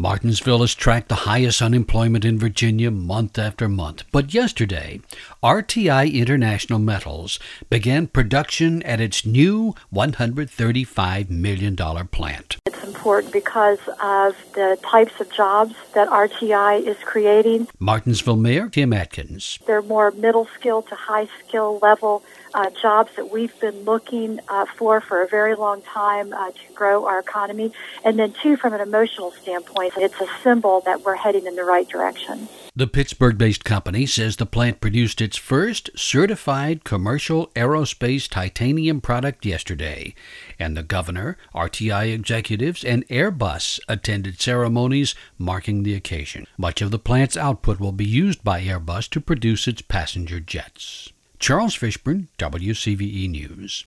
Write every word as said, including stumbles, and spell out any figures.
Martinsville has tracked the highest unemployment in Virginia month after month. But yesterday, R T I International Metals began production at its new one hundred thirty-five million dollars plant. It's important because of the types of jobs that R T I is creating. Martinsville Mayor Tim Atkins. They're more middle skill to high skill level uh, jobs that we've been looking uh, for for a very long time uh, to grow our economy. And then, too, from an emotional standpoint, it's a symbol that we're heading in the right direction. The Pittsburgh-based company says the plant produced its first certified commercial aerospace titanium product yesterday, and the governor, R T I executives, and Airbus attended ceremonies marking the occasion. Much of the plant's output will be used by Airbus to produce its passenger jets. Charles Fishburne, W C V E News.